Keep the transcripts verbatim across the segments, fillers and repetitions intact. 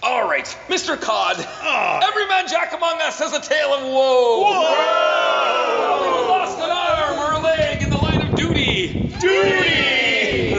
All right, Mister Cod. Oh. Every man jack among us has a tale of woe. Whoa! We lost an arm or a leg in the line of duty. Duty!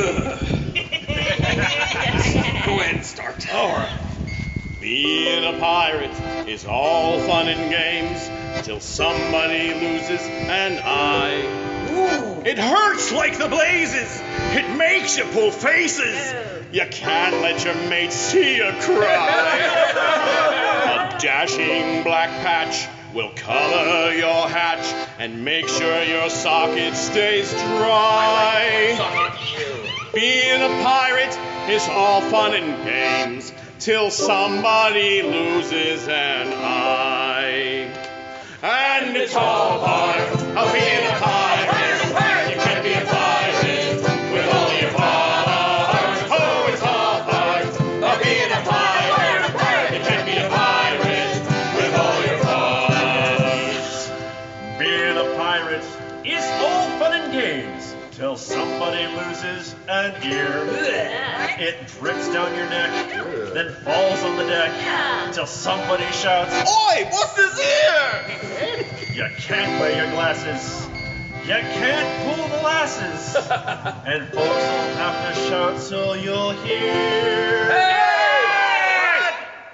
Go ahead and start. All right. Being a pirate is all fun and games till somebody loses an eye. Ooh. It hurts like the blazes. It makes you pull faces. You can't let your mates see you cry. A dashing black patch will color your hatch and make sure your socket stays dry. Being a pirate is all fun and games till somebody loses an eye. And it's all part of being a pirate. You can be a pirate with all your parts. Oh, it's all part of being a pirate. You can be a pirate with all your parts. Being a pirate is all fun and games till somebody loses an ear. It drips down your neck, then falls on the deck till somebody shouts, Oi, what's this here? "You can't wear your glasses. You can't pull the lasses." And folks will have to shout so you'll hear. Hey!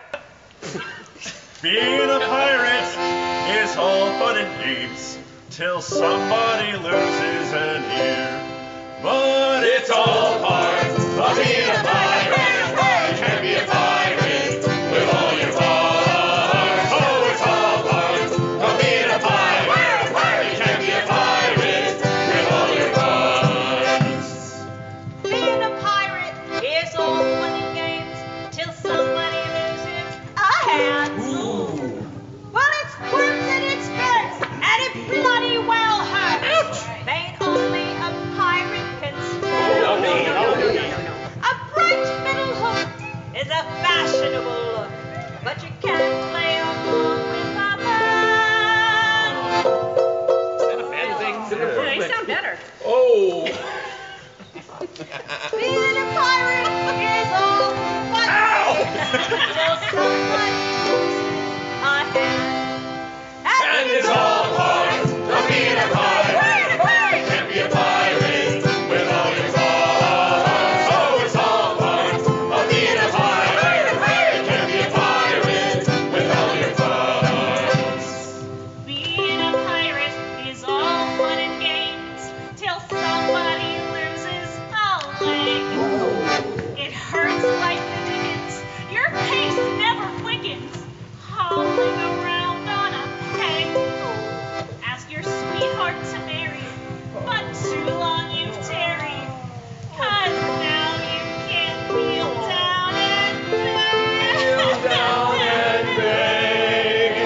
Being a pirate is all fun and games till somebody loses an ear. But it's all part of being a pirate. You can be a pirate with all your parts. Oh, it's all part of being a pirate. You can be a pirate with all your parts. Being a pirate is all fun and games till somebody loses a hand. Well, it's quirks and it's fits and it bloody well hurts. Ain't only a pirate can stand. No, no, no, no, no, no. A bright middle hook is a fashionable look, but you can't play along with a man. Is that a bad thing? It's an improvement. They sound better. Oh. Being a pirate is all fun till somebody loses a hand. And it's all part of being a pirate. You can be a pirate with all your parts. Oh, it's all part of being a pirate. You can be a pirate with all your parts. Being a pirate is all fun and games till somebody loses a leg. It hurts like the dickens. Your pace never quickens. Hauling around on a peg. Ask your sweetheart to marry, but too long you've tarried. 'Cause now you can't kneel down and beg. Kneel down and beg.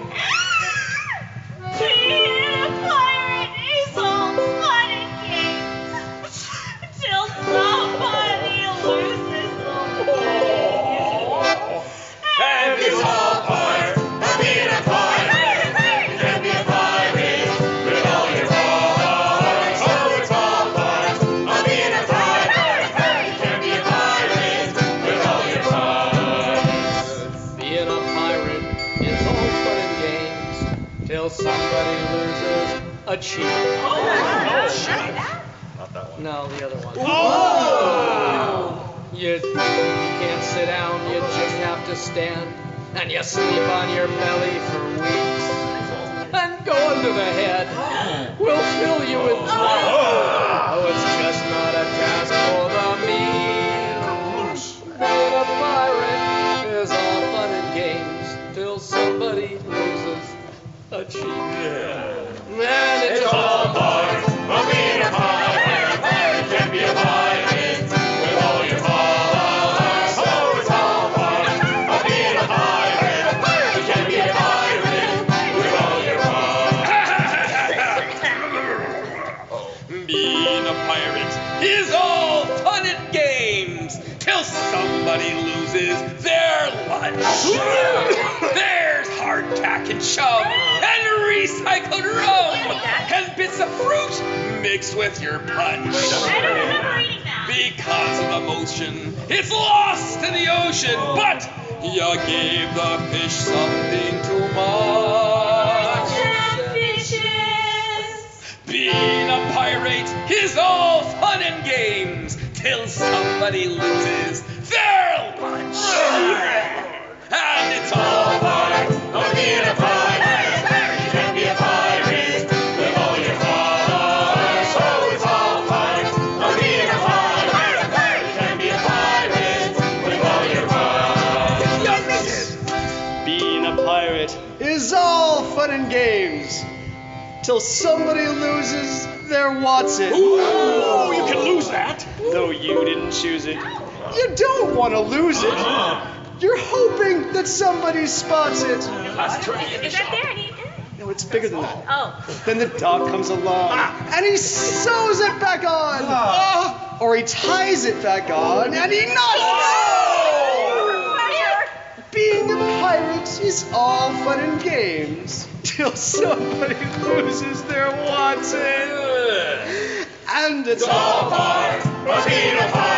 Being a pirate is all fun and games till somebody loses a leg. And it's all part of being a pirate. You can be a pirate with all your parts. Oh, it's all part of being a pirate. You can be a pirate with all your parts. Being a pirate is all fun and games till somebody loses a cheek. Not that one. No, the other one. Oh! You, you can't sit down, you just have to stand. And you sleep on your belly for weeks. And going to the head will fill you with dread. Oh, it's just not a task for the meek. Being a pirate is all fun and games till somebody loses a cheek. And it's all part of being a pirate. You can be a pirate with all your parts. Oh, it's all part of being a pirate. You can be a pirate with all your parts. Being a pirate is all fun and games till somebody loses their lunch. There's hardtack and chum and recycled rum and bits of fruit mixed with your punch. I don't remember eating that. Because of emotion, it's lost in the ocean, but You gave the fish something too much. Being a pirate is all fun and games till somebody loses their lunch. And it's all part of being a pirate. You can be a pirate with all your fun. So it's all part of being a pirate. You can be a pirate with all your fun. Being a pirate is all fun and games till somebody loses their Watson. Oh, you can lose that. Though you didn't choose it. You don't want to lose it. You're hoping that somebody spots it. Is that there? Any? No, it's bigger than that. Oh. Then the dog comes along and he sews it back on. Ah. Or he ties it back on and he knots it. Being a pirate is all fun and games till somebody loses their Watson. And it's all part of being a pirate.